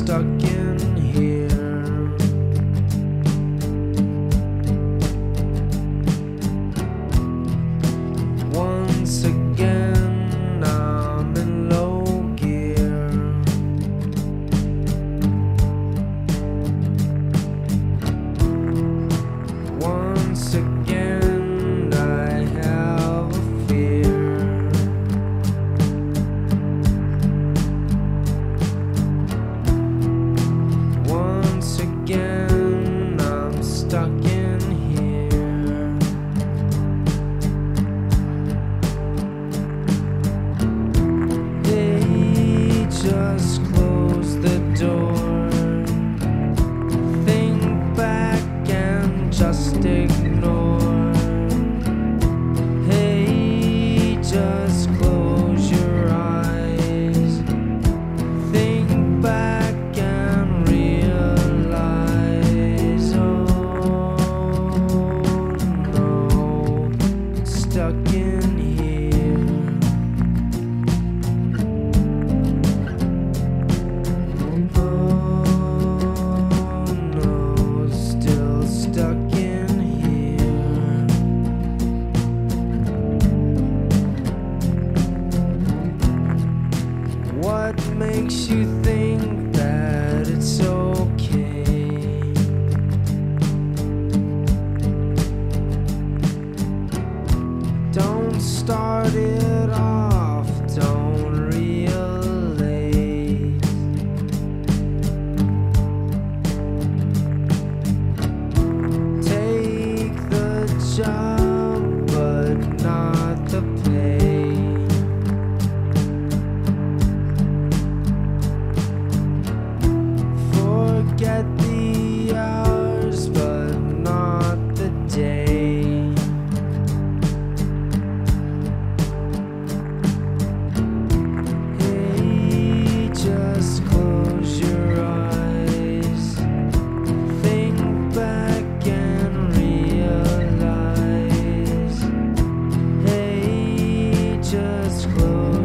stuck in here. Once again, I'm in low gear. Once again, I have a fear. Once again, I'm stuck in here. They just close the door. Think back and just ignore. Hey, just close your eyes. Think back and realize, oh no, stuck in here. Oh no, still stuck in here. What makes you think that it's okay? Don't start it off, don't relate. Take the job, but not the pay. Forget the hours, but not the day. Hey, just close your eyes. Think back and realize. Hey, just close